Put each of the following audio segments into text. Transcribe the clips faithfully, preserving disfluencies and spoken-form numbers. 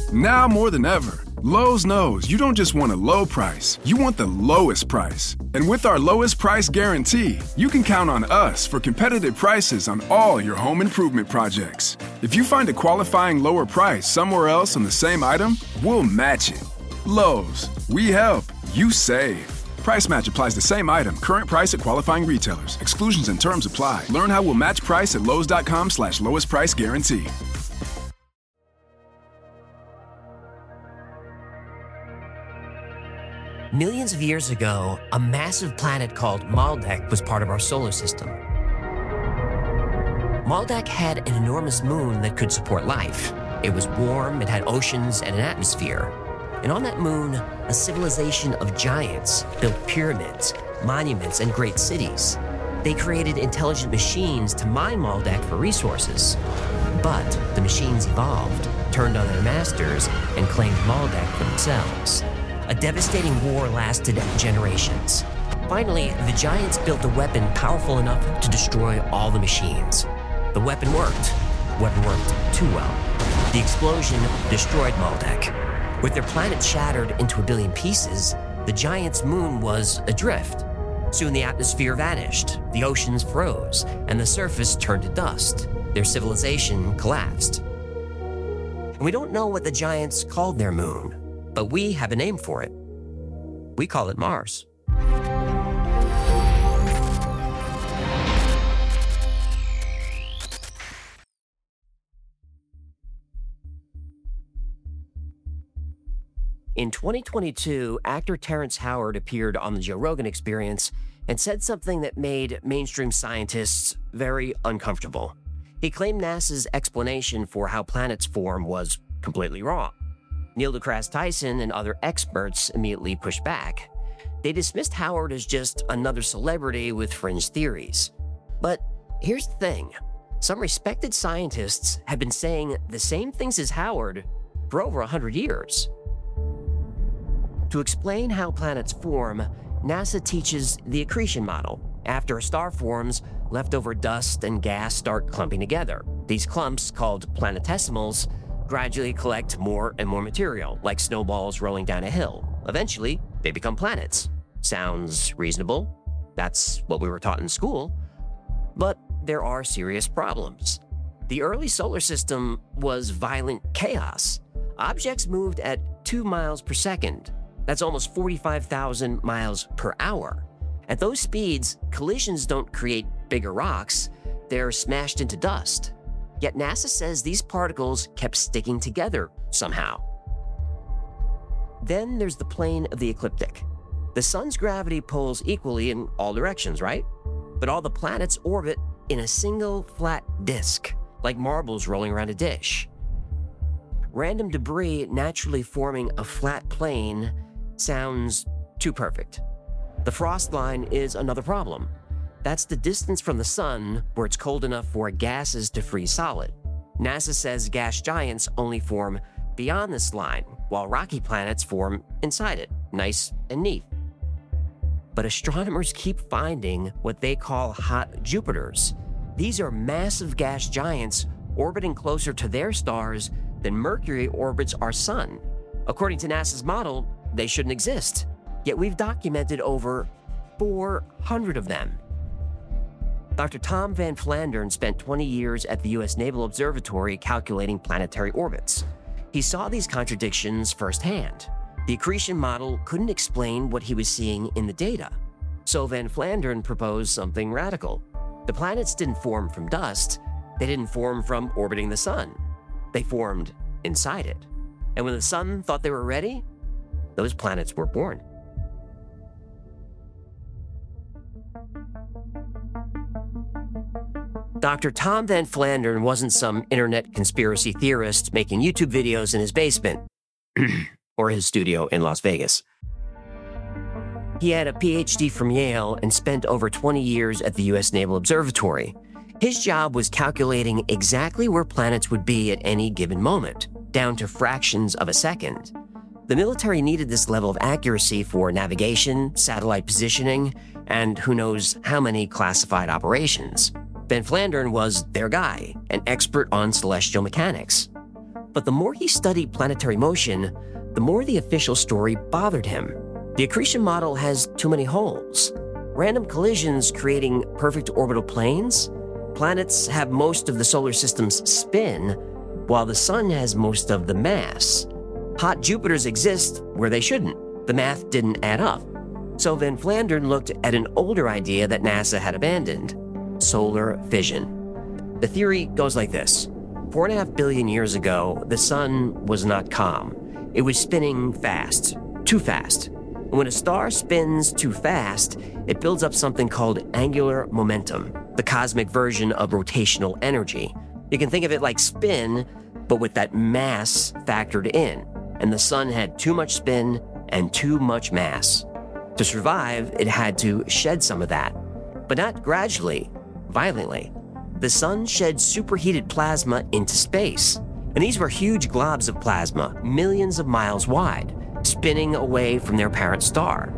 Now more than ever, Lowe's knows you don't just want a low price, you want the lowest price. And with our lowest price guarantee, you can count on us for competitive prices on all your home improvement projects. If you find a qualifying lower price somewhere else on the same item, we'll match it. Lowe's, we help, you save. Price match applies to same item, current price at qualifying retailers. Exclusions and terms apply. Learn how we'll match price at lowes.com slash lowest price guarantee. Millions of years ago, a massive planet called Maldek was part of our solar system. Maldek had an enormous moon that could support life. It was warm, it had oceans and an atmosphere. And on that moon, a civilization of giants built pyramids, monuments, and great cities. They created intelligent machines to mine Maldek for resources. But the machines evolved, turned on their masters, and claimed Maldek for themselves. A devastating war lasted generations. Finally, the giants built a weapon powerful enough to destroy all the machines. The weapon worked. The weapon worked too well. The explosion destroyed Maldek. With their planet shattered into a billion pieces, the giants' moon was adrift. Soon the atmosphere vanished, the oceans froze, and the surface turned to dust. Their civilization collapsed. And we don't know what the giants called their moon, but we have a name for it. We call it Mars. In twenty twenty-two, actor Terrence Howard appeared on the Joe Rogan Experience and said something that made mainstream scientists very uncomfortable. He claimed NASA's explanation for how planets form was completely wrong. Neil deGrasse Tyson and other experts immediately pushed back. They dismissed Howard as just another celebrity with fringe theories. But here's the thing. Some respected scientists have been saying the same things as Howard for over one hundred years. To explain how planets form, NASA teaches the accretion model. After a star forms, leftover dust and gas start clumping together. These clumps, called planetesimals, gradually collect more and more material, like snowballs rolling down a hill. Eventually, they become planets. Sounds reasonable. That's what we were taught in school. But there are serious problems. The early solar system was violent chaos. Objects moved at two miles per second. That's almost forty-five thousand miles per hour. At those speeds, collisions don't create bigger rocks. They're smashed into dust. Yet NASA says these particles kept sticking together somehow. Then there's the plane of the ecliptic. The sun's gravity pulls equally in all directions, right? But all the planets orbit in a single flat disk, like marbles rolling around a dish. Random debris naturally forming a flat plane sounds too perfect. The frost line is another problem. That's the distance from the sun where it's cold enough for gases to freeze solid. NASA says gas giants only form beyond this line, while rocky planets form inside it, nice and neat. But astronomers keep finding what they call hot Jupiters. These are massive gas giants orbiting closer to their stars than Mercury orbits our sun. According to NASA's model, they shouldn't exist. Yet we've documented over four hundred of them. Doctor Tom Van Flandern spent twenty years at the U S Naval Observatory calculating planetary orbits. He saw these contradictions firsthand. The accretion model couldn't explain what he was seeing in the data. So Van Flandern proposed something radical. The planets didn't form from dust. They didn't form from orbiting the sun. They formed inside it. And when the sun thought they were ready, those planets were born. Doctor Tom Van Flandern wasn't some internet conspiracy theorist making YouTube videos in his basement or his studio in Las Vegas. He had a P H D from Yale and spent over twenty years at the U S Naval Observatory. His job was calculating exactly where planets would be at any given moment, down to fractions of a second. The military needed this level of accuracy for navigation, satellite positioning, and who knows how many classified operations. Van Flandern was their guy, an expert on celestial mechanics. But the more he studied planetary motion, the more the official story bothered him. The accretion model has too many holes. Random collisions creating perfect orbital planes. Planets have most of the solar system's spin, while the sun has most of the mass. Hot Jupiters exist where they shouldn't. The math didn't add up. So Van Flandern looked at an older idea that NASA had abandoned: solar fission. The theory goes like this. Four and a half billion years ago, the sun was not calm. It was spinning fast, too fast. And when a star spins too fast, it builds up something called angular momentum, the cosmic version of rotational energy. You can think of it like spin, but with that mass factored in. And the sun had too much spin and too much mass. To survive, it had to shed some of that, but not gradually, violently. The sun shed superheated plasma into space, and these were huge globs of plasma, millions of miles wide, spinning away from their parent star.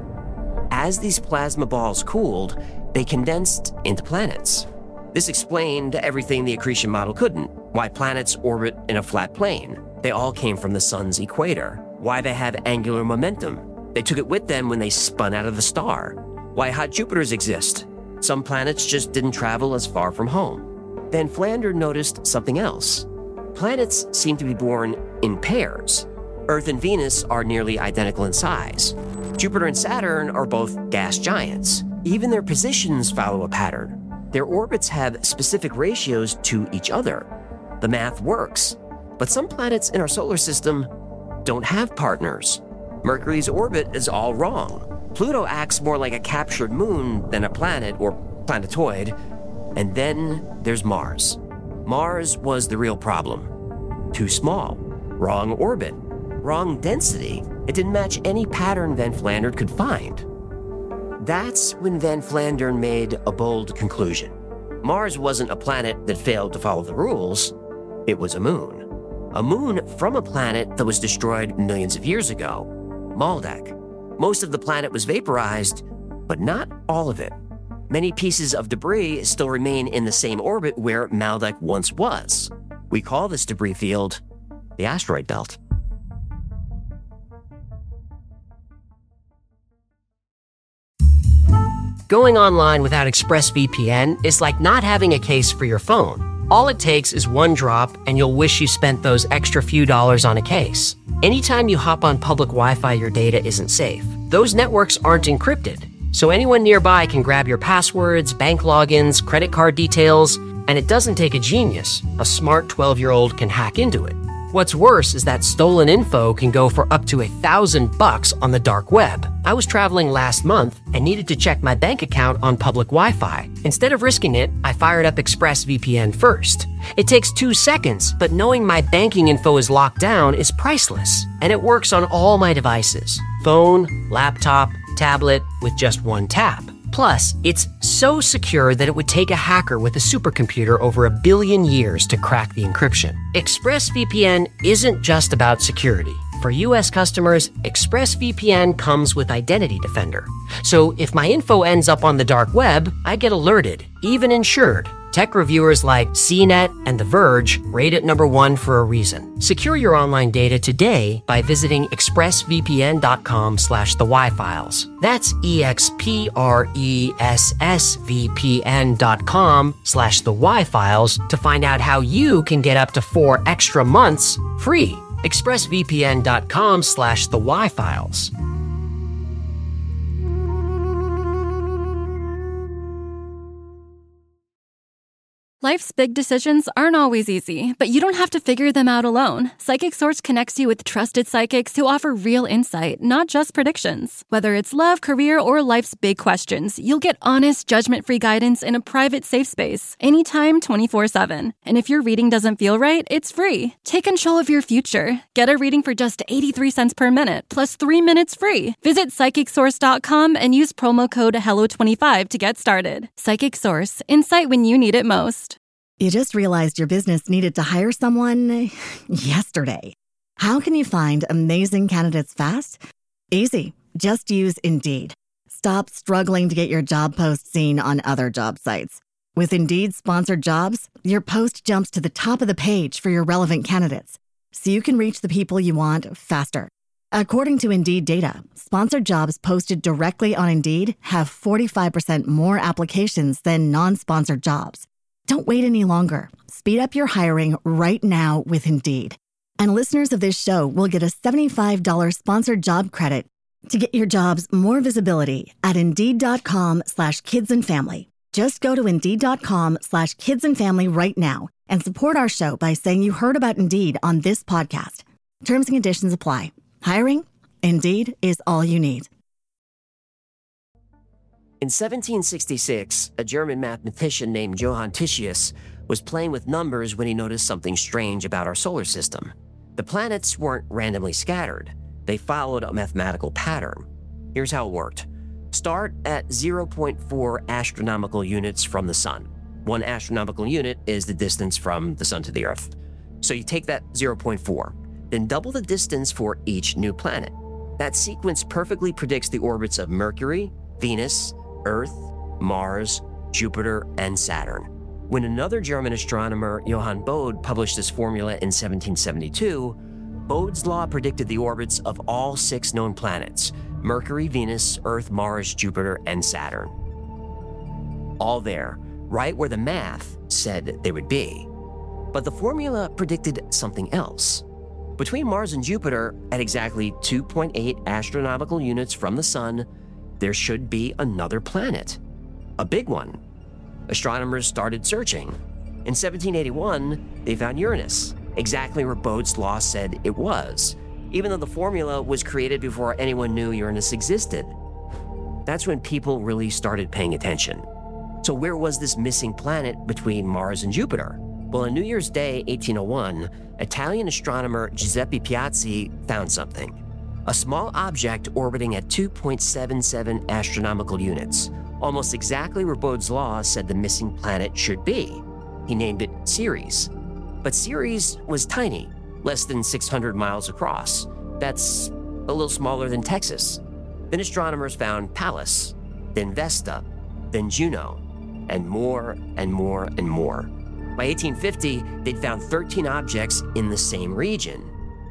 As these plasma balls cooled, they condensed into planets. This explained everything the accretion model couldn't: why planets orbit in a flat plane. They all came from the sun's equator. Why they have angular momentum. They took it with them when they spun out of the star. Why hot Jupiters exist. Some planets just didn't travel as far from home. Van Flandern noticed something else. Planets seem to be born in pairs. Earth and Venus are nearly identical in size. Jupiter and Saturn are both gas giants. Even their positions follow a pattern. Their orbits have specific ratios to each other. The math works. But some planets in our solar system don't have partners. Mercury's orbit is all wrong. Pluto acts more like a captured moon than a planet or planetoid. And then there's Mars. Mars was the real problem. Too small, wrong orbit, wrong density. It didn't match any pattern Van Flandern could find. That's when Van Flandern made a bold conclusion. Mars wasn't a planet that failed to follow the rules. It was a moon. A moon from a planet that was destroyed millions of years ago, Maldek. Most of the planet was vaporized, but not all of it. Many pieces of debris still remain in the same orbit where Maldek once was. We call this debris field the asteroid belt. Going online without ExpressVPN is like not having a case for your phone. All it takes is one drop, and you'll wish you spent those extra few dollars on a case. Anytime you hop on public Wi-Fi, your data isn't safe. Those networks aren't encrypted, so anyone nearby can grab your passwords, bank logins, credit card details, and it doesn't take a genius. A smart twelve-year-old can hack into it. What's worse is that stolen info can go for up to a thousand bucks on the dark web. I was traveling last month and needed to check my bank account on public Wi-Fi. Instead of risking it, I fired up ExpressVPN first. It takes two seconds, but knowing my banking info is locked down is priceless. And it works on all my devices: phone, laptop, tablet, with just one tap. Plus, it's so secure that it would take a hacker with a supercomputer over a billion years to crack the encryption. ExpressVPN isn't just about security. For U S customers, ExpressVPN comes with Identity Defender. So if my info ends up on the dark web, I get alerted, even insured. Tech reviewers like C net and The Verge rate it number one for a reason. Secure your online data today by visiting expressvpn.com slash the Wi-Files. That's E-X-P-R-E-S-S-V-P-N.com slash the Wi-Files to find out how you can get up to four extra months free. expressvpn.com slash the Wi-Files. Life's big decisions aren't always easy, but you don't have to figure them out alone. Psychic Source connects you with trusted psychics who offer real insight, not just predictions. Whether it's love, career, or life's big questions, you'll get honest, judgment-free guidance in a private, safe space, anytime, twenty-four seven. And if your reading doesn't feel right, it's free. Take control of your future. Get a reading for just eighty-three cents per minute, plus three minutes free. Visit psychic source dot com and use promo code hello twenty-five to get started. Psychic Source, insight when you need it most. You just realized your business needed to hire someone yesterday. How can you find amazing candidates fast? Easy. Just use Indeed. Stop struggling to get your job post seen on other job sites. With Indeed sponsored jobs, your post jumps to the top of the page for your relevant candidates. so you can reach the people you want faster. According to Indeed data, sponsored jobs posted directly on Indeed have forty-five percent more applications than non-sponsored jobs. Don't wait any longer. Speed up your hiring right now with Indeed. And listeners of this show will get a seventy-five dollars sponsored job credit to get your jobs more visibility at Indeed.com slash kids and family. Just go to Indeed.com slash kids and family right now and support our show by saying you heard about Indeed on this podcast. Terms and conditions apply. Hiring? Indeed is all you need. In seventeen sixty-six, a German mathematician named Johann Titius was playing with numbers when he noticed something strange about our solar system. The planets weren't randomly scattered. They followed a mathematical pattern. Here's how it worked. Start at zero point four astronomical units from the sun. One astronomical unit is the distance from the sun to the Earth. So you take that zero point four, then double the distance for each new planet. That sequence perfectly predicts the orbits of Mercury, Venus, Earth, Mars, Jupiter, and Saturn. When another German astronomer, Johann Bode, published this formula in seventeen seventy-two, Bode's law predicted the orbits of all six known planets: Mercury, Venus, Earth, Mars, Jupiter, and Saturn. All there, right where the math said they would be. But the formula predicted something else. Between Mars and Jupiter, at exactly two point eight astronomical units from the sun, there should be another planet. A big one. Astronomers started searching. In seventeen eighty-one, they found Uranus, exactly where Bode's law said it was, even though the formula was created before anyone knew Uranus existed. That's when people really started paying attention. So where was this missing planet between Mars and Jupiter? Well, on New Year's Day, eighteen oh one, Italian astronomer Giuseppe Piazzi found something. A small object orbiting at two point seven seven astronomical units, almost exactly where Bode's law said the missing planet should be. He named it Ceres. But Ceres was tiny, less than six hundred miles across. That's a little smaller than Texas. Then astronomers found Pallas, then Vesta, then Juno, and more and more and more. By eighteen fifty, they'd found thirteen objects in the same region.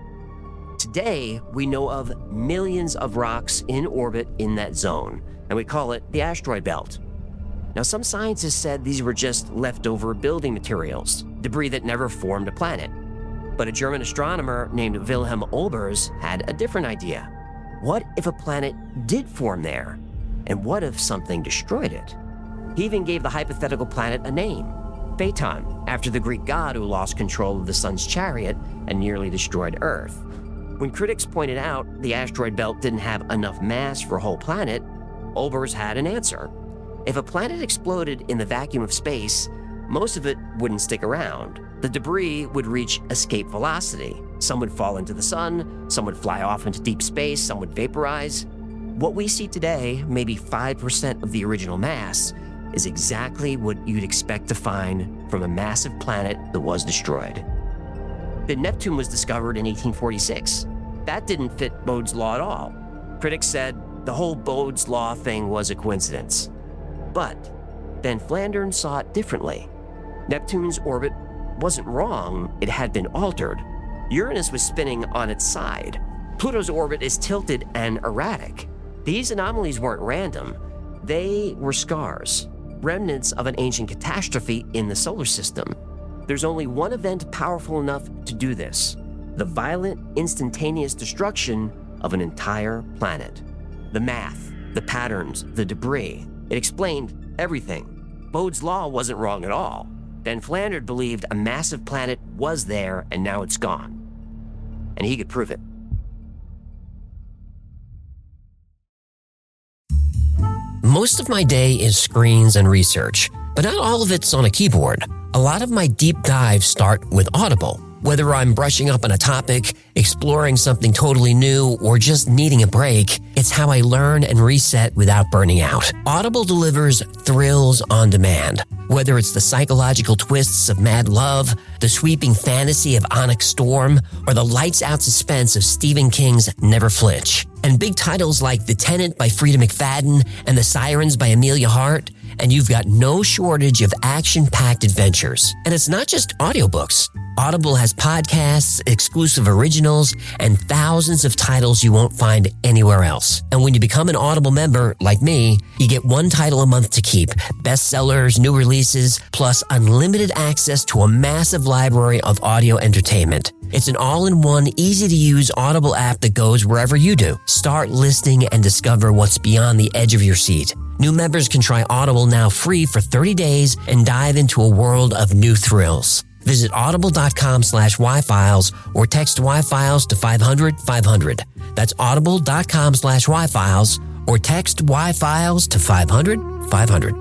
Today, we know of millions of rocks in orbit in that zone, and we call it the asteroid belt. Now, some scientists said these were just leftover building materials, debris that never formed a planet. But a German astronomer named Wilhelm Olbers had a different idea. What if a planet did form there? And what if something destroyed it? He even gave the hypothetical planet a name, Phaeton, after the Greek god who lost control of the sun's chariot and nearly destroyed Earth. When critics pointed out the asteroid belt didn't have enough mass for a whole planet, Olbers had an answer. If a planet exploded in the vacuum of space, most of it wouldn't stick around. The debris would reach escape velocity. Some would fall into the sun, some would fly off into deep space, some would vaporize. What we see today, maybe five percent of the original mass, is exactly what you'd expect to find from a massive planet that was destroyed. Then Neptune was discovered in eighteen forty-six. That didn't fit Bode's law at all. Critics said the whole Bode's law thing was a coincidence. But Van Flandern saw it differently. Neptune's orbit wasn't wrong, it had been altered. Uranus was spinning on its side. Pluto's orbit is tilted and erratic. These anomalies weren't random. They were scars, remnants of an ancient catastrophe in the solar system. There's only one event powerful enough to do this: the violent, instantaneous destruction of an entire planet. The math, the patterns, the debris, it explained everything. Bode's law wasn't wrong at all. Van Flandern believed a massive planet was there and now it's gone. And he could prove it. Most of my day is screens and research, but not all of it's on a keyboard. A lot of my deep dives start with Audible. Whether I'm brushing up on a topic, exploring something totally new, or just needing a break, it's how I learn and reset without burning out. Audible delivers thrills on demand. Whether it's the psychological twists of Mad Love, the sweeping fantasy of Onyx Storm, or the lights-out suspense of Stephen King's Never Flinch. And big titles like The Tenant by Frida McFadden and The Sirens by Amelia Hart, and you've got no shortage of action-packed adventures. And it's not just audiobooks. Audible has podcasts, exclusive originals, and thousands of titles you won't find anywhere else. And when you become an Audible member, like me, you get one title a month to keep, bestsellers, new releases, plus unlimited access to a massive library of audio entertainment. It's an all-in-one, easy-to-use Audible app that goes wherever you do. Start listening and discover what's beyond the edge of your seat. New members can try Audible now free for thirty days and dive into a world of new thrills. Visit audible.com slash Wi-Files or text Wi-Files to five hundred five hundred. That's audible.com slash Wi-Files or text Wi-Files to five hundred five hundred.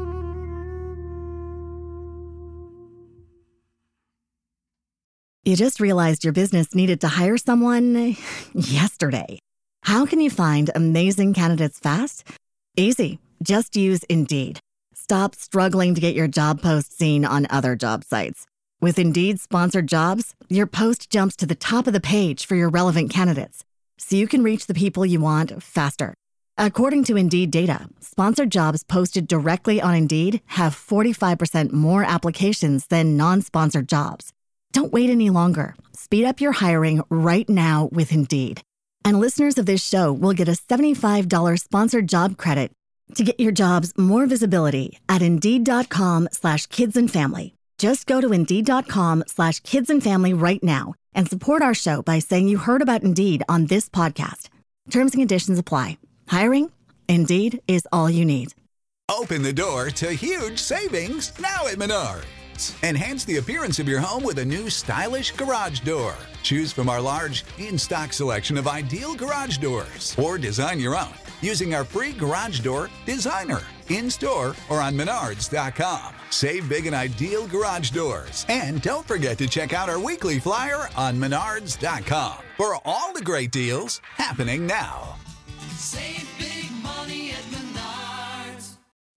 You just realized your business needed to hire someone yesterday. How can you find amazing candidates fast? Easy. Just use Indeed. Stop struggling to get your job post seen on other job sites. With Indeed sponsored jobs, your post jumps to the top of the page for your relevant candidates, so you can reach the people you want faster. According to Indeed data, sponsored jobs posted directly on Indeed have forty-five percent more applications than non-sponsored jobs. Don't wait any longer. Speed up your hiring right now with Indeed. And listeners of this show will get a seventy-five dollars sponsored job credit to get your jobs more visibility at Indeed.com slash kids and family. Just go to Indeed.com slash kids and family right now and support our show by saying you heard about Indeed on this podcast. Terms and conditions apply. Hiring? Indeed is all you need. Open the door to huge savings now at Menards. Enhance the appearance of your home with a new stylish garage door. Choose from our large, in-stock selection of ideal garage doors or design your own using our free Garage Door Designer in-store or on Menards dot com. Save big and ideal garage doors. And don't forget to check out our weekly flyer on Menards dot com for all the great deals happening now. Save big money at Menards.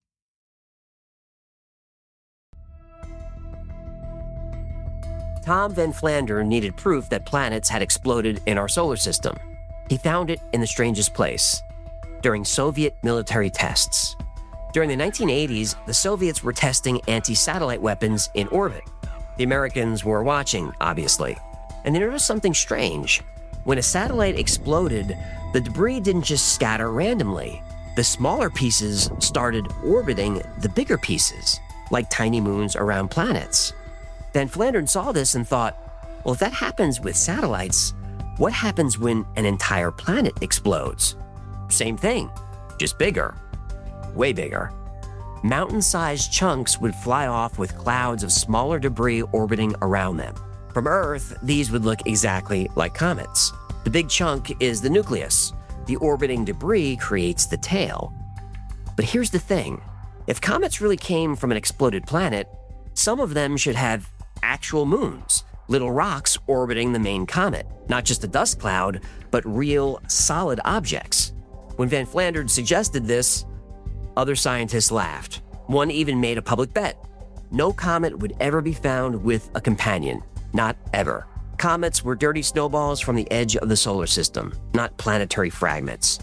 Tom Van Flandern needed proof that planets had exploded in our solar system. He found it in the strangest place, during Soviet military tests. During the nineteen eighties, the Soviets were testing anti-satellite weapons in orbit. The Americans were watching, obviously, and they noticed something strange. When a satellite exploded, the debris didn't just scatter randomly. The smaller pieces started orbiting the bigger pieces, like tiny moons around planets. Van Flandern saw this and thought, well, if that happens with satellites, what happens when an entire planet explodes? Same thing, just bigger. Way bigger. Mountain-sized chunks would fly off with clouds of smaller debris orbiting around them. From Earth, these would look exactly like comets. The big chunk is the nucleus. The orbiting debris creates the tail. But here's the thing. If comets really came from an exploded planet, some of them should have actual moons, little rocks orbiting the main comet, not just a dust cloud, but real, solid objects. When Van Flandern suggested this, other scientists laughed. One even made a public bet. No comet would ever be found with a companion. Not ever. Comets were dirty snowballs from the edge of the solar system, not planetary fragments.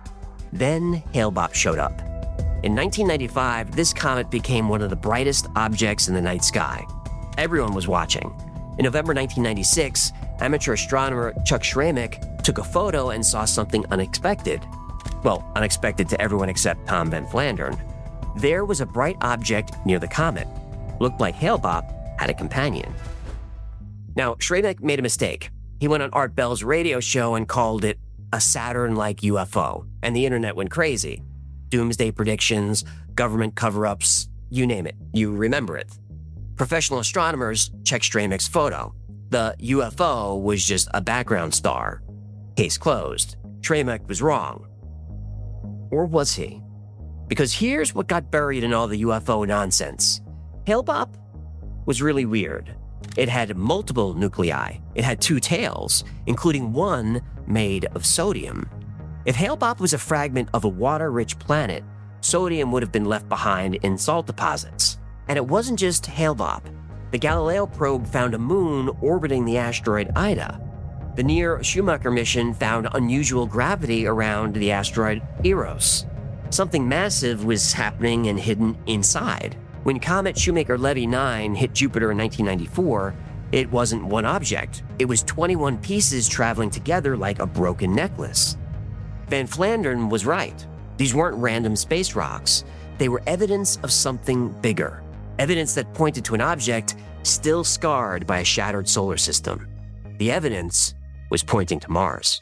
Then Hale-Bopp showed up. In nineteen ninety-five, this comet became one of the brightest objects in the night sky. Everyone was watching. In November nineteen ninety-six, amateur astronomer Chuck Schramek took a photo and saw something unexpected. Well, unexpected to everyone except Tom Van Flandern. There was a bright object near the comet. Looked like Hale-Bopp had a companion. Now, Schramek made a mistake. He went on Art Bell's radio show and called it a Saturn-like U F O, and the internet went crazy. Doomsday predictions, government cover-ups, you name it. You remember it. Professional astronomers checked Schramek's photo. The U F O was just a background star. Case closed. Schramek was wrong. Or was he? Because here's what got buried in all the U F O nonsense. Hale-Bopp was really weird. It had multiple nuclei. It had two tails, including one made of sodium. If Hale-Bopp was a fragment of a water-rich planet, sodium would have been left behind in salt deposits. And it wasn't just Hale-Bopp. The Galileo probe found a moon orbiting the asteroid Ida. The Near Schumacher mission found unusual gravity around the asteroid Eros. Something massive was happening and hidden inside. When comet Shoemaker-Levy nine hit Jupiter in nineteen ninety-four, it wasn't one object. It was twenty-one pieces traveling together like a broken necklace. Van Flandern was right. These weren't random space rocks. They were evidence of something bigger. Evidence that pointed to an object still scarred by a shattered solar system. The evidence was pointing to Mars.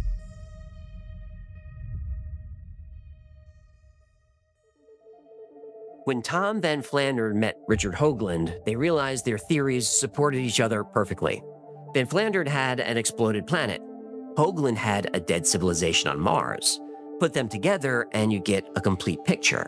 When Tom Van Flandern met Richard Hoagland, they realized their theories supported each other perfectly. Van Flandern had an exploded planet. Hoagland had a dead civilization on Mars. Put them together and you get a complete picture.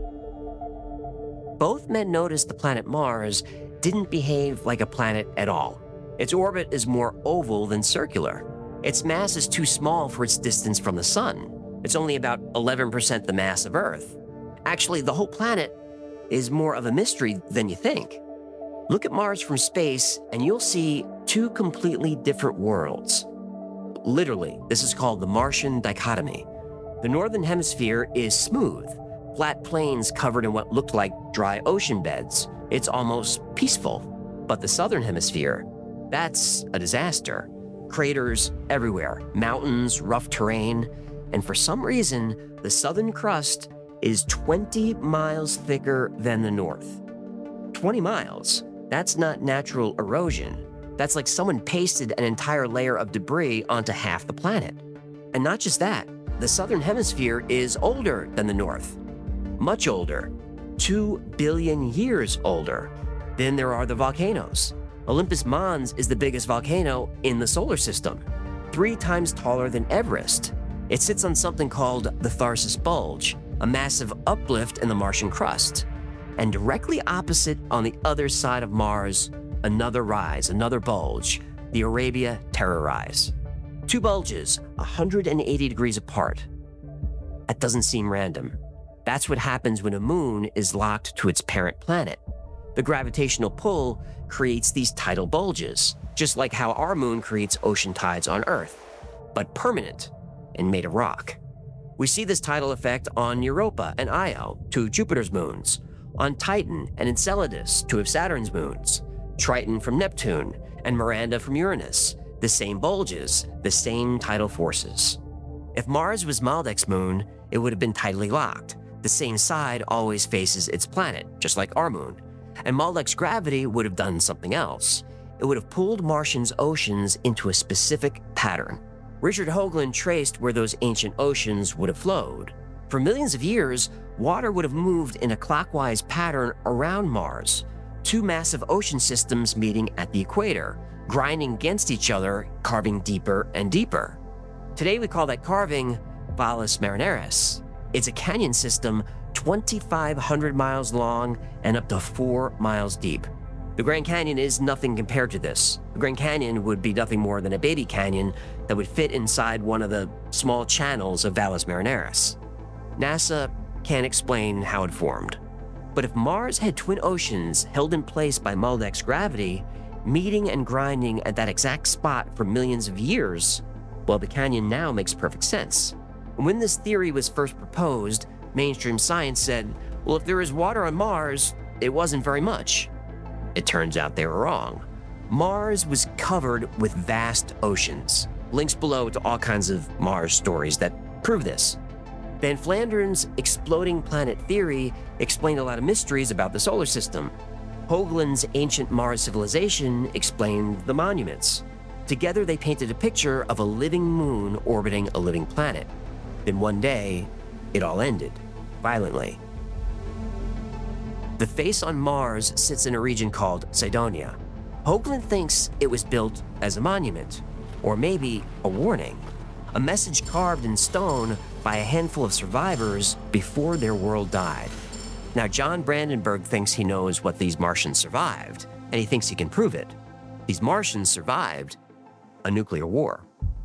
Both men noticed the planet Mars didn't behave like a planet at all. Its orbit is more oval than circular. Its mass is too small for its distance from the sun. It's only about eleven percent the mass of Earth. Actually, the whole planet is more of a mystery than you think. Look at Mars from space and you'll see two completely different worlds. Literally, this is called the Martian dichotomy. The northern hemisphere is smooth, flat plains covered in what looked like dry ocean beds. It's almost peaceful. But the southern hemisphere, that's a disaster. Craters everywhere, mountains, rough terrain, and for some reason, the southern crust is twenty miles thicker than the north. twenty miles? That's not natural erosion. That's like someone pasted an entire layer of debris onto half the planet. And not just that, the southern hemisphere is older than the north. Much older. Two billion years older. Then there are the volcanoes. Olympus Mons is the biggest volcano in the solar system, three times taller than Everest. It sits on something called the Tharsis Bulge, a massive uplift in the Martian crust. And directly opposite on the other side of Mars, another rise, another bulge, the Arabia Terra Rise. Two bulges, one hundred eighty degrees apart. That doesn't seem random. That's what happens when a moon is locked to its parent planet. The gravitational pull creates these tidal bulges, just like how our moon creates ocean tides on Earth, but permanent and made of rock. We see this tidal effect on Europa and Io, two of Jupiter's moons, on Titan and Enceladus, two of Saturn's moons, Triton from Neptune, and Miranda from Uranus, the same bulges, the same tidal forces. If Mars was Maldek's moon, it would have been tidally locked. The same side always faces its planet, just like our moon. And Maldek's gravity would have done something else. It would have pulled Martian's oceans into a specific pattern. Richard Hoagland traced where those ancient oceans would have flowed. For millions of years, water would have moved in a clockwise pattern around Mars, two massive ocean systems meeting at the equator, grinding against each other, carving deeper and deeper. Today we call that carving Valles Marineris. It's a canyon system twenty-five hundred miles long and up to four miles deep. The Grand Canyon is nothing compared to this. The Grand Canyon would be nothing more than a baby canyon that would fit inside one of the small channels of Valles Marineris. NASA can't explain how it formed. But if Mars had twin oceans held in place by Maldek's gravity, meeting and grinding at that exact spot for millions of years, well, the canyon now makes perfect sense. And when this theory was first proposed, mainstream science said, well, if there is water on Mars, it wasn't very much. It turns out they were wrong. Mars was covered with vast oceans. Links below to all kinds of Mars stories that prove this. Van Flandern's exploding planet theory explained a lot of mysteries about the solar system. Hoagland's ancient Mars civilization explained the monuments. Together, they painted a picture of a living moon orbiting a living planet. Then one day, it all ended, violently. The face on Mars sits in a region called Cydonia. Hoagland thinks it was built as a monument, or maybe a warning, a message carved in stone by a handful of survivors before their world died. Now, John Brandenburg thinks he knows what these Martians survived, and he thinks he can prove it. These Martians survived a nuclear war.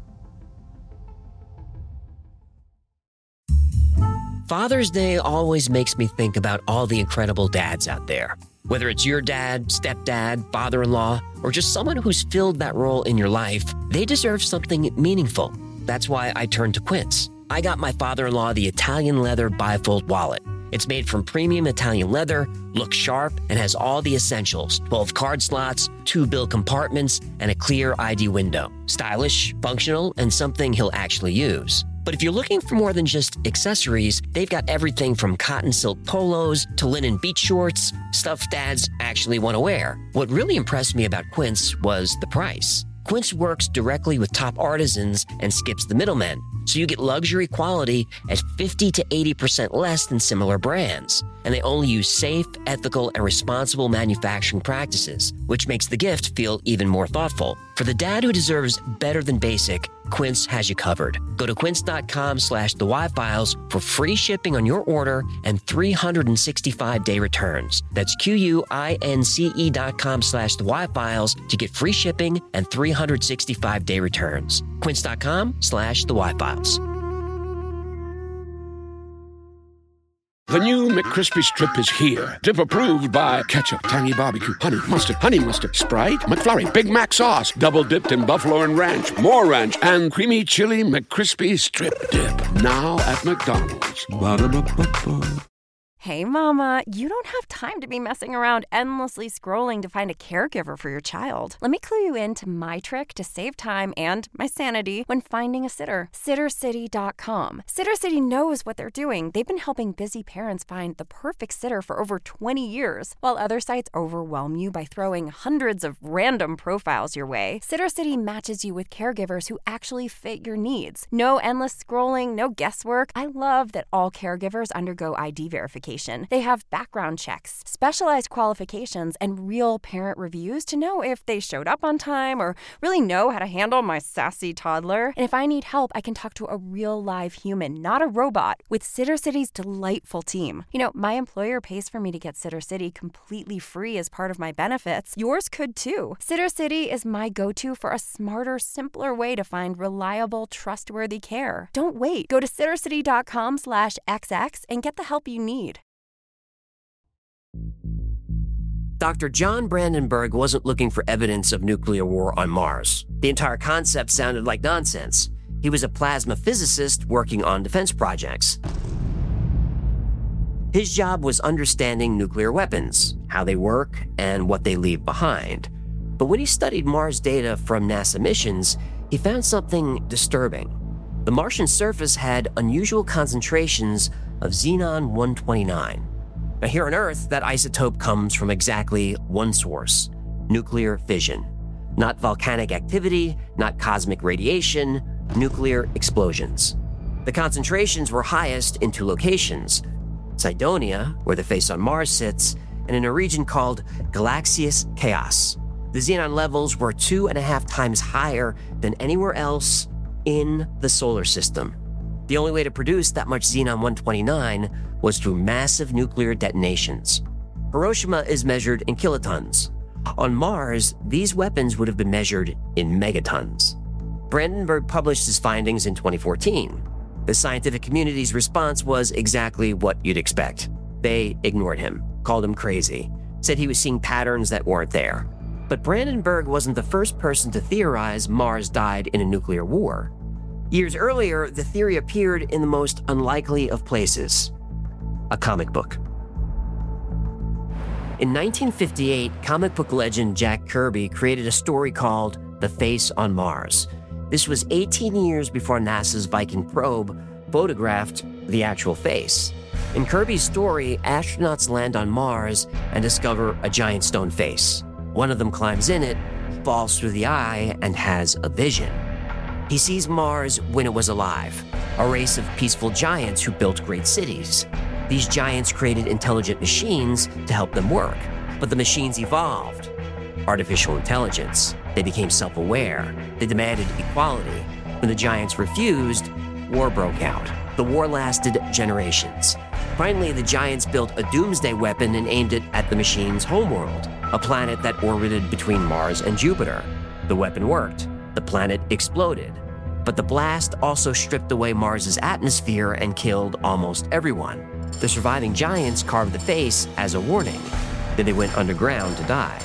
Father's Day always makes me think about all the incredible dads out there. Whether it's your dad, stepdad, father-in-law, or just someone who's filled that role in your life, they deserve something meaningful. That's why I turned to Quince. I got my father-in-law the Italian leather bifold wallet. It's made from premium Italian leather, looks sharp, and has all the essentials: twelve card slots, two bill compartments, and a clear I D window. Stylish, functional, and something he'll actually use. But if you're looking for more than just accessories, they've got everything from cotton silk polos to linen beach shorts, stuff dads actually want to wear. What really impressed me about Quince was the price. Quince works directly with top artisans and skips the middlemen, so you get luxury quality at fifty to eighty percent less than similar brands. And they only use safe, ethical, and responsible manufacturing practices, which makes the gift feel even more thoughtful. For the dad who deserves better than basic, Quince has you covered. Go to quince.com slash the Y-Files for free shipping on your order and three hundred sixty-five day returns. That's Q-U-I-N-C-E dot com slash the Y-Files to get free shipping and three hundred sixty-five day returns. Quince.com slash the Y-Files. The new McCrispy Strip is here. Dip approved by ketchup, tangy barbecue, honey mustard, honey mustard, Sprite, McFlurry, Big Mac sauce, double dipped in buffalo and ranch, more ranch, and creamy chili McCrispy Strip Dip. Now at McDonald's. Ba-da-ba-ba-ba. Hey, Mama, you don't have time to be messing around endlessly scrolling to find a caregiver for your child. Let me clue you in to my trick to save time and my sanity when finding a sitter. Sitter City dot com. Sittercity knows what they're doing. They've been helping busy parents find the perfect sitter for over twenty years. While other sites overwhelm you by throwing hundreds of random profiles your way, Sittercity matches you with caregivers who actually fit your needs. No endless scrolling, no guesswork. I love that all caregivers undergo I D verification. They have background checks, specialized qualifications, and real parent reviews to know if they showed up on time or really know how to handle my sassy toddler. And if I need help, I can talk to a real live human, not a robot, with Sittercity's delightful team. You know, my employer pays for me to get Sittercity completely free as part of my benefits. Yours could too. Sittercity is my go-to for a smarter, simpler way to find reliable, trustworthy care. Don't wait. Go to Sittercity.com slash XX and get the help you need. Doctor John Brandenburg wasn't looking for evidence of nuclear war on Mars. The entire concept sounded like nonsense. He was a plasma physicist working on defense projects. His job was understanding nuclear weapons, how they work, and what they leave behind. But when he studied Mars data from NASA missions, he found something disturbing. The Martian surface had unusual concentrations of xenon one twenty-nine. Now, here on Earth, that isotope comes from exactly one source: nuclear fission. Not volcanic activity, not cosmic radiation, nuclear explosions. The concentrations were highest in two locations: Cydonia, where the face on Mars sits, and in a region called Galaxeus Chaos. The xenon levels were two and a half times higher than anywhere else in the solar system. The only way to produce that much xenon one twenty-nine was through massive nuclear detonations. Hiroshima is measured in kilotons. On Mars, these weapons would have been measured in megatons. Brandenburg published his findings in twenty fourteen. The scientific community's response was exactly what you'd expect. They ignored him, called him crazy, said he was seeing patterns that weren't there. But Brandenburg wasn't the first person to theorize Mars died in a nuclear war. Years earlier, the theory appeared in the most unlikely of places: a comic book. In nineteen fifty-eight, comic book legend Jack Kirby created a story called The Face on Mars. This was eighteen years before NASA's Viking probe photographed the actual face. In Kirby's story, astronauts land on Mars and discover a giant stone face. One of them climbs in it, falls through the eye, and has a vision. He sees Mars when it was alive, a race of peaceful giants who built great cities. These giants created intelligent machines to help them work, but the machines evolved. Artificial intelligence. They became self-aware. They demanded equality. When the giants refused, war broke out. The war lasted generations. Finally, the giants built a doomsday weapon and aimed it at the machine's homeworld, a planet that orbited between Mars and Jupiter. The weapon worked. The planet exploded. But the blast also stripped away Mars's atmosphere and killed almost everyone. The surviving giants carved the face as a warning. Then they went underground to die.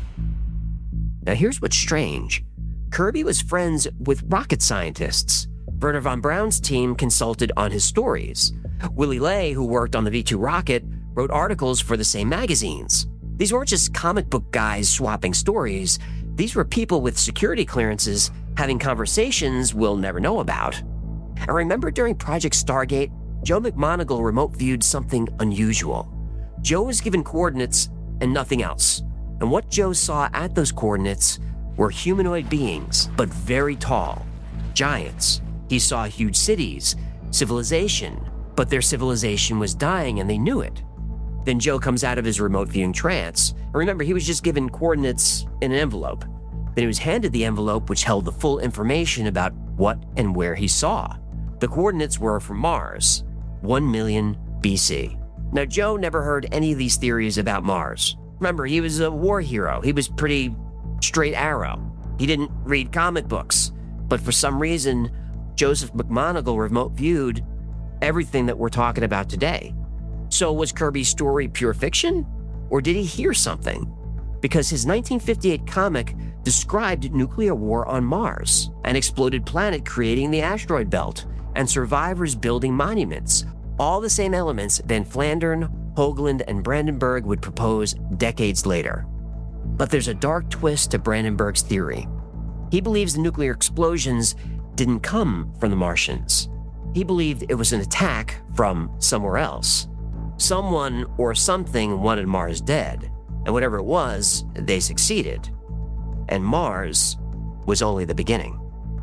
Now here's what's strange. Kirby was friends with rocket scientists. Wernher von Braun's team consulted on his stories. Willy Ley, who worked on the V two rocket, wrote articles for the same magazines. These weren't just comic book guys swapping stories. These were people with security clearances having conversations we'll never know about. I remember during Project Stargate, Joe McMoneagle remote viewed something unusual. Joe was given coordinates and nothing else. And what Joe saw at those coordinates were humanoid beings, but very tall. Giants. He saw huge cities, civilization, but their civilization was dying and they knew it. Then Joe comes out of his remote viewing trance. And remember, he was just given coordinates in an envelope. Then he was handed the envelope which held the full information about what and where he saw. The coordinates were from Mars, one million B C. Now, Joe never heard any of these theories about Mars. Remember, he was a war hero. He was pretty straight arrow. He didn't read comic books. But for some reason, Joseph McMoneagle remote viewed everything that we're talking about today. So was Kirby's story pure fiction? Or did he hear something? Because his nineteen fifty-eight comic described nuclear war on Mars, an exploded planet creating the asteroid belt, and survivors building monuments, all the same elements Van Flandern, Hoagland, and Brandenburg would propose decades later. But there's a dark twist to Brandenburg's theory. He believes the nuclear explosions didn't come from the Martians. He believed it was an attack from somewhere else. Someone or something wanted Mars dead, and whatever it was, they succeeded. And Mars was only the beginning.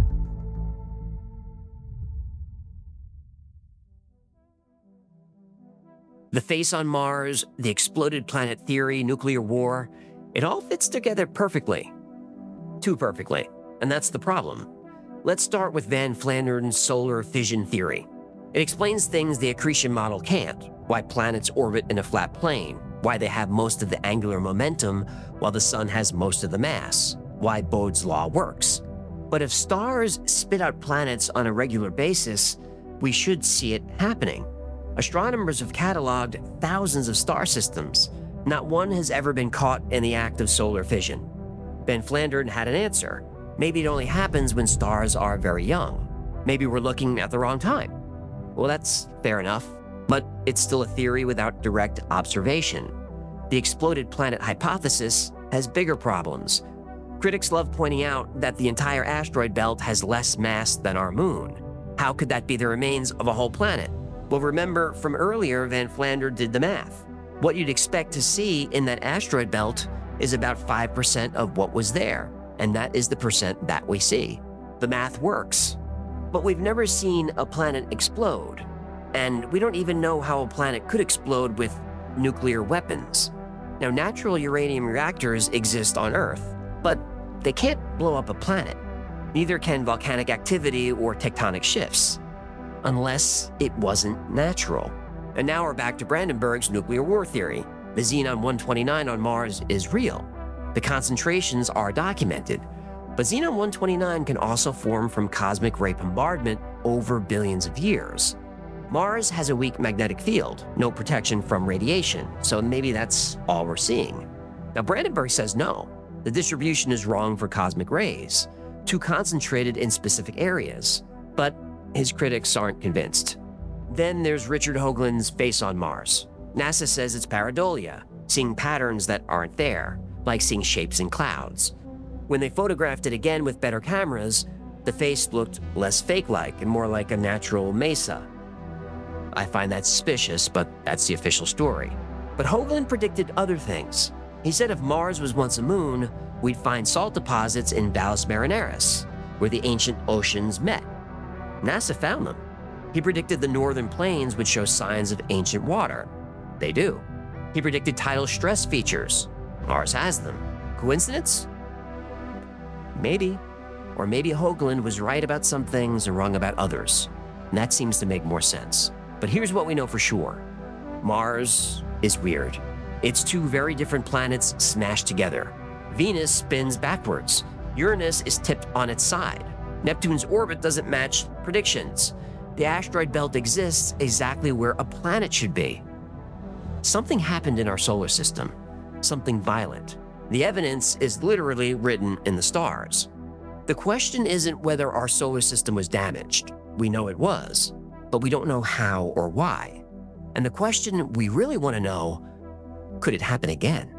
The face on Mars, the exploded planet theory, nuclear war, it all fits together perfectly. Too perfectly, and that's the problem. Let's start with Van Flandern's solar fission theory. It explains things the accretion model can't, why planets orbit in a flat plane, why they have most of the angular momentum while the sun has most of the mass, why Bode's law works. But if stars spit out planets on a regular basis, we should see it happening. Astronomers have cataloged thousands of star systems. Not one has ever been caught in the act of solar fission. Van Flandern had an answer. Maybe it only happens when stars are very young. Maybe we're looking at the wrong time. Well, that's fair enough, but it's still a theory without direct observation. The exploded planet hypothesis has bigger problems. Critics love pointing out that the entire asteroid belt has less mass than our moon. How could that be the remains of a whole planet? Well, remember from earlier, Van Flandern did the math. What you'd expect to see in that asteroid belt is about five percent of what was there, and that is the percent that we see. The math works. But we've never seen a planet explode, and we don't even know how a planet could explode with nuclear weapons. Now, natural uranium reactors exist on Earth, but they can't blow up a planet. Neither can volcanic activity or tectonic shifts, unless it wasn't natural. And now we're back to Brandenburg's nuclear war theory. The xenon one twenty-nine on Mars is real. The concentrations are documented. But xenon one twenty-nine can also form from cosmic ray bombardment over billions of years. Mars has a weak magnetic field, no protection from radiation, so maybe that's all we're seeing. Now, Brandenburg says no. The distribution is wrong for cosmic rays, too concentrated in specific areas. But his critics aren't convinced. Then there's Richard Hoagland's face on Mars. NASA says it's pareidolia, seeing patterns that aren't there, like seeing shapes in clouds. When they photographed it again with better cameras, the face looked less fake-like and more like a natural mesa. I find that suspicious, but that's the official story. But Hoagland predicted other things. He said if Mars was once a moon, we'd find salt deposits in Valles Marineris, where the ancient oceans met. NASA found them. He predicted the northern plains would show signs of ancient water. They do. He predicted tidal stress features. Mars has them. Coincidence? Maybe. Or maybe Hoagland was right about some things and wrong about others. And that seems to make more sense. But here's what we know for sure. Mars is weird. It's two very different planets smashed together. Venus spins backwards. Uranus is tipped on its side. Neptune's orbit doesn't match predictions. The asteroid belt exists exactly where a planet should be. Something happened in our solar system. Something violent. The evidence is literally written in the stars. The question isn't whether our solar system was damaged. We know it was, but we don't know how or why. And the question we really want to know, could it happen again?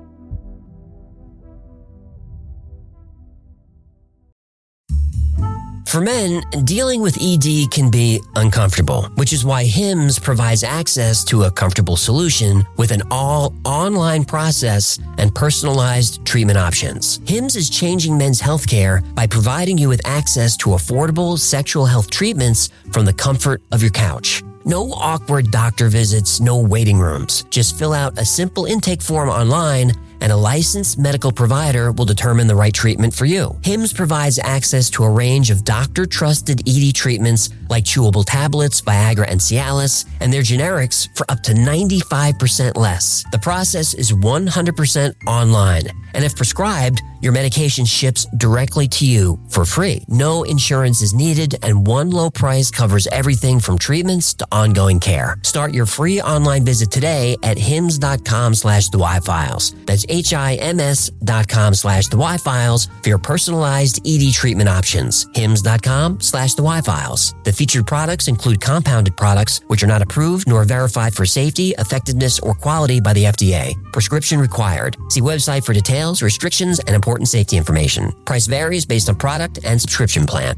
For men, dealing with E D can be uncomfortable, which is why Hims provides access to a comfortable solution with an all-online process and personalized treatment options. Hims is changing men's healthcare by providing you with access to affordable sexual health treatments from the comfort of your couch. No awkward doctor visits, no waiting rooms. Just fill out a simple intake form online and a licensed medical provider will determine the right treatment for you. Hims provides access to a range of doctor-trusted E D treatments like chewable tablets, Viagra and Cialis, and their generics for up to ninety-five percent less. The process is one hundred percent online, and if prescribed, your medication ships directly to you for free. No insurance is needed, and one low price covers everything from treatments to ongoing care. Start your free online visit today at hims.com slash the Y-Files. That's H-I-M-S dot com slash the Y-Files for your personalized E D treatment options. Hims.com slash the Y-Files. The featured products include compounded products which are not approved nor verified for safety, effectiveness, or quality by the F D A. Prescription required. See website for details, restrictions, and important safety information. Price varies based on product and subscription plan.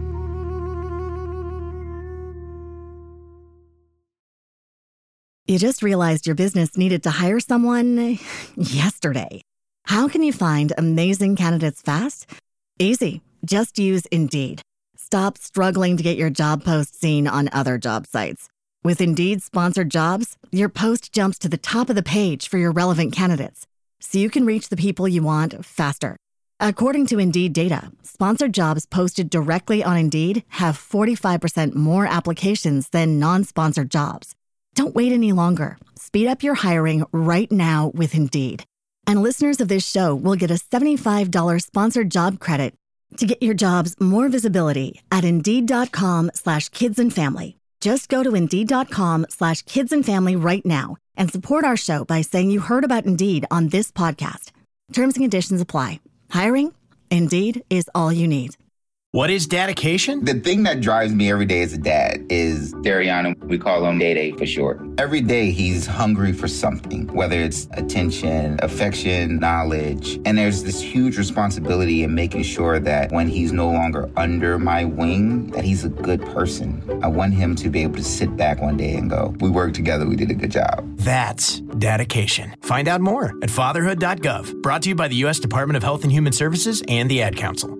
You just realized your business needed to hire someone yesterday. How can you find amazing candidates fast? Easy. Just use Indeed. Stop struggling to get your job post seen on other job sites. With Indeed sponsored jobs, your post jumps to the top of the page for your relevant candidates, so you can reach the people you want faster. According to Indeed data, sponsored jobs posted directly on Indeed have forty-five percent more applications than non-sponsored jobs. Don't wait any longer. Speed up your hiring right now with Indeed. And listeners of this show will get a seventy-five dollars sponsored job credit to get your jobs more visibility at Indeed.com slash kids and family. Just go to Indeed.com slash kids and family right now and support our show by saying you heard about Indeed on this podcast. Terms and conditions apply. Hiring? Indeed is all you need. What is dedication? The thing that drives me every day as a dad is Dariana. We call him Day Day for short. Every day he's hungry for something, whether it's attention, affection, knowledge. And there's this huge responsibility in making sure that when he's no longer under my wing, that he's a good person. I want him to be able to sit back one day and go, we worked together, we did a good job. That's dedication. Find out more at fatherhood dot gov. Brought to you by the U S Department of Health and Human Services and the Ad Council.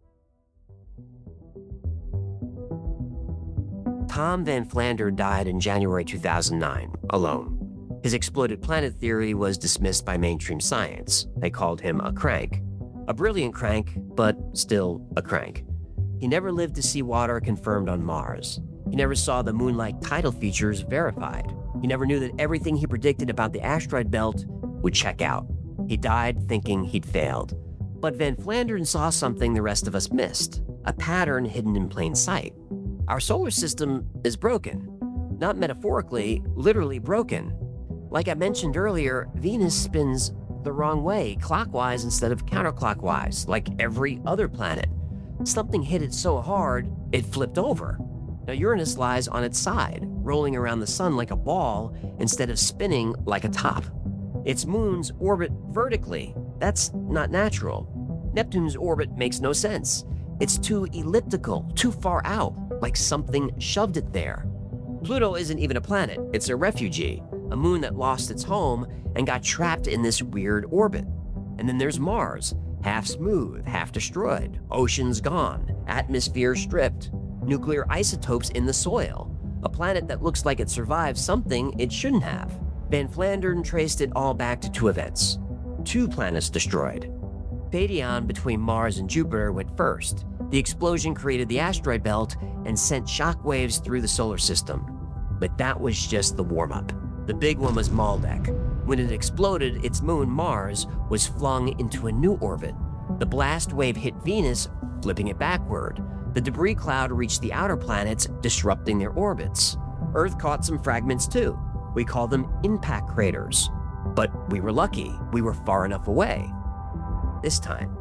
Tom Van Flander died in January two thousand nine, alone. His exploded planet theory was dismissed by mainstream science. They called him a crank. A brilliant crank, but still a crank. He never lived to see water confirmed on Mars. He never saw the moon-like tidal features verified. He never knew that everything he predicted about the asteroid belt would check out. He died thinking he'd failed. But Van Flandern saw something the rest of us missed, a pattern hidden in plain sight. Our solar system is broken. Not metaphorically, literally broken. Like I mentioned earlier, Venus spins the wrong way, clockwise instead of counterclockwise, like every other planet. Something hit it so hard, it flipped over. Now Uranus lies on its side, rolling around the sun like a ball instead of spinning like a top. Its moons orbit vertically. That's not natural. Neptune's orbit makes no sense. It's too elliptical, too far out, like something shoved it there. Pluto isn't even a planet, it's a refugee, a moon that lost its home and got trapped in this weird orbit. And then there's Mars, half smooth, half destroyed, oceans gone, atmosphere stripped, nuclear isotopes in the soil, a planet that looks like it survived something it shouldn't have. Van Flandern traced it all back to two events. Two planets destroyed. Phaeton between Mars and Jupiter went first. The explosion created the asteroid belt and sent shockwaves through the solar system. But that was just the warm-up. The big one was Maldek. When it exploded, its moon, Mars, was flung into a new orbit. The blast wave hit Venus, flipping it backward. The debris cloud reached the outer planets, disrupting their orbits. Earth caught some fragments too. We call them impact craters. But we were lucky. We were far enough away. This time.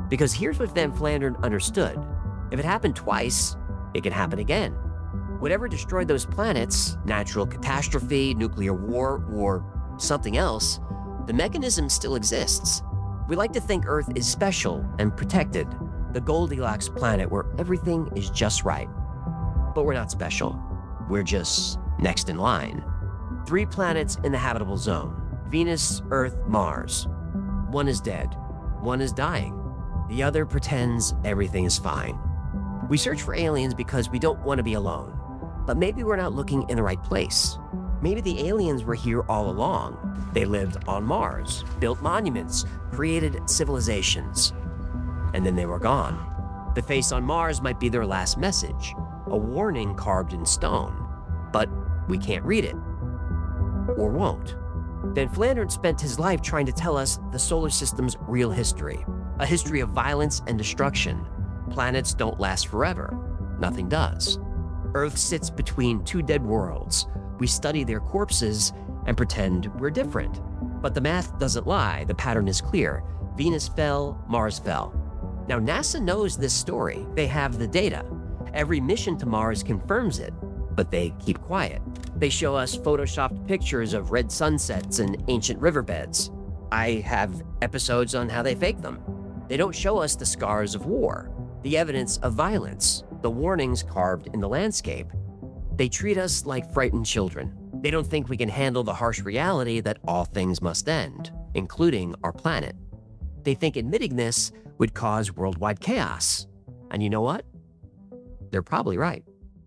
Because here's what Van Flandern understood. If it happened twice, it can happen again. Whatever destroyed those planets, natural catastrophe, nuclear war, or something else, the mechanism still exists. We like to think Earth is special and protected, the Goldilocks planet where everything is just right. But we're not special. We're just next in line. Three planets in the habitable zone: Venus, Earth, Mars. One is dead. One is dying. The other pretends everything is fine. We search for aliens because we don't want to be alone. But maybe we're not looking in the right place. Maybe the aliens were here all along. They lived on Mars, built monuments, created civilizations. And then they were gone. The face on Mars might be their last message, a warning carved in stone. But we can't read it. Or won't. Van Flandern spent his life trying to tell us the solar system's real history. A history of violence and destruction. Planets don't last forever. Nothing does. Earth sits between two dead worlds. We study their corpses and pretend we're different. But the math doesn't lie. The pattern is clear. Venus fell, Mars fell. Now, NASA knows this story. They have the data. Every mission to Mars confirms it, but they keep quiet. They show us photoshopped pictures of red sunsets and ancient riverbeds. I have episodes on how they fake them. They don't show us the scars of war, the evidence of violence, the warnings carved in the landscape. They treat us like frightened children. They don't think we can handle the harsh reality that all things must end, including our planet. They think admitting this would cause worldwide chaos. And you know what? They're probably right.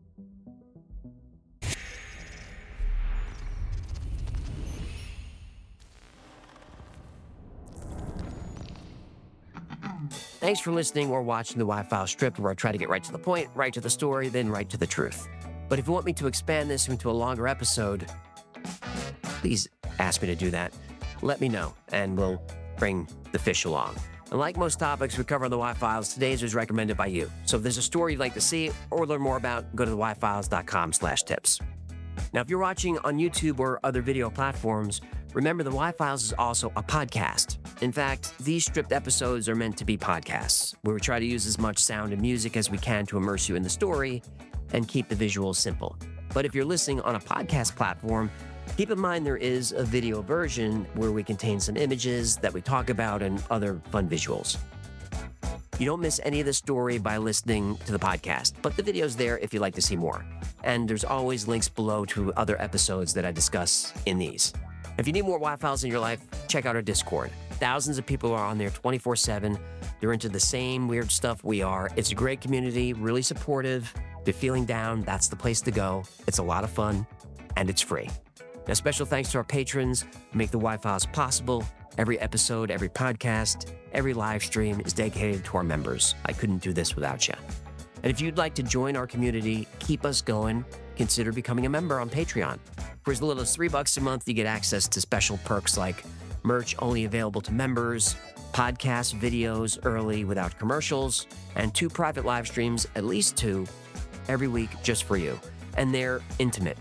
Thanks for listening or watching the Y-File Stripped, where I try to get right to the point, right to the story, then right to the truth. But if you want me to expand this into a longer episode, please ask me to do that. Let me know, and we'll bring the fish along. And like most topics we cover on the Y-Files, today's was recommended by you. So if there's a story you'd like to see or learn more about, go to the y files dot com slash tips. Now, if you're watching on YouTube or other video platforms, remember the Y-Files is also a podcast. In fact, these stripped episodes are meant to be podcasts, where we try to use as much sound and music as we can to immerse you in the story and keep the visuals simple. But if you're listening on a podcast platform, keep in mind there is a video version where we contain some images that we talk about and other fun visuals. You don't miss any of the story by listening to the podcast, but the video's there if you'd like to see more. And there's always links below to other episodes that I discuss in these. If you need more Y-Files in your life, check out our Discord. Thousands of people are on there twenty-four seven. They're into the same weird stuff we are. It's a great community, really supportive. If you're feeling down, that's the place to go. It's a lot of fun, and it's free. Now, special thanks to our patrons who make the Y-Files possible. Every episode, every podcast, every live stream is dedicated to our members. I couldn't do this without you. And if you'd like to join our community, keep us going, consider becoming a member on Patreon. For as little as three bucks a month, you get access to special perks like merch only available to members, podcast videos early without commercials, and two private live streams, at least two, every week just for you. And they're intimate,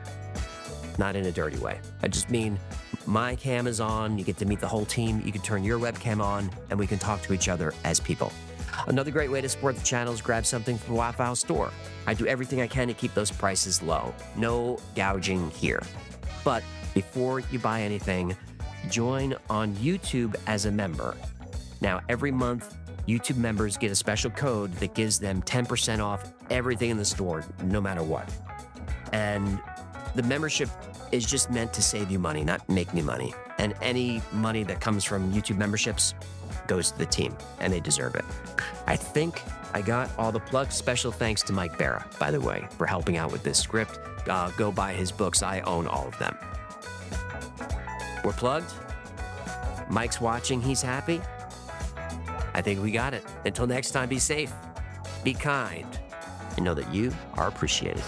not in a dirty way. I just mean my cam is on, you get to meet the whole team, you can turn your webcam on, and we can talk to each other as people. Another great way to support the channel is grab something from the Y-File store. I do everything I can to keep those prices low. No gouging here. But before you buy anything, join on YouTube as a member. Now, every month, YouTube members get a special code that gives them ten percent off everything in the store, no matter what. And the membership is just meant to save you money, not make me money. And any money that comes from YouTube memberships goes to the team, and they deserve it. I think I got all the plugs. Special thanks to Mike Barra, by the way, for helping out with this script. Uh, go buy his books. I own all of them. We're plugged. Mike's watching. He's happy. I think we got it. Until next time, be safe, be kind, and know that you are appreciated.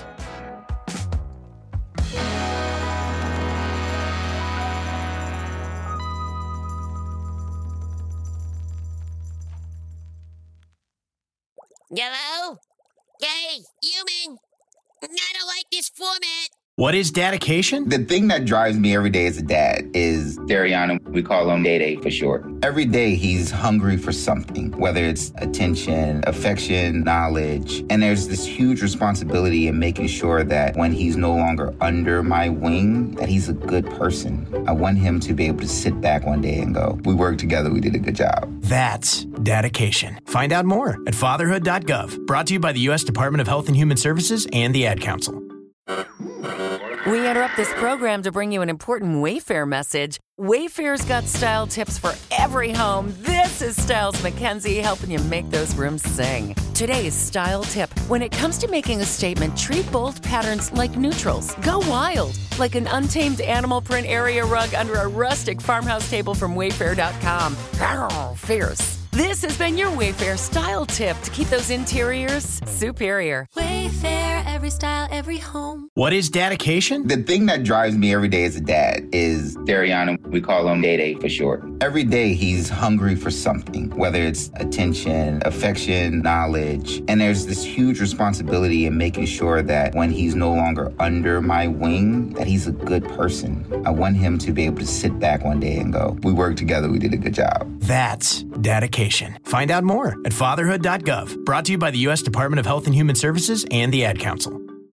Hello? Hey, human! I don't like this format! What is dedication? The thing that drives me every day as a dad is Dariana. We call him Day Day for short. Every day he's hungry for something, whether it's attention, affection, knowledge. And there's this huge responsibility in making sure that when he's no longer under my wing, that he's a good person. I want him to be able to sit back one day and go, we worked together, we did a good job. That's dedication. Find out more at fatherhood dot gov. Brought to you by the U S Department of Health and Human Services and the Ad Council. We interrupt this program to bring you an important Wayfair message. Wayfair's got style tips for every home. This is Styles McKenzie helping you make those rooms sing. Today's style tip. When it comes to making a statement, treat bold patterns like neutrals. Go wild, like an untamed animal print area rug under a rustic farmhouse table from wayfair dot com. Arr, fierce. This has been your Wayfair style tip to keep those interiors superior. Wayfair, every style, every home. What is dedication? The thing that drives me every day as a dad is Dariana. We call him Day Day for short. Every day he's hungry for something, whether it's attention, affection, knowledge. And there's this huge responsibility in making sure that when he's no longer under my wing, that he's a good person. I want him to be able to sit back one day and go, we worked together, we did a good job. That's dedication. Find out more at fatherhood dot gov. Brought to you by the U S Department of Health and Human Services and the Ad Council.